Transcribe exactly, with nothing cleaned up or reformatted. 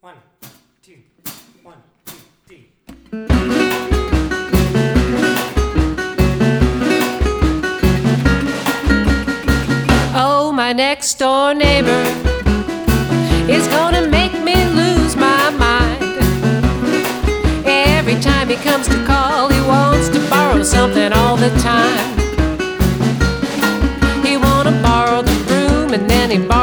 One, two, one, two, three. Oh, my next door neighbor is gonna make me lose my mind. Every time he comes to call, he wants to borrow something all the time. He wanna borrow the broom and then he borrows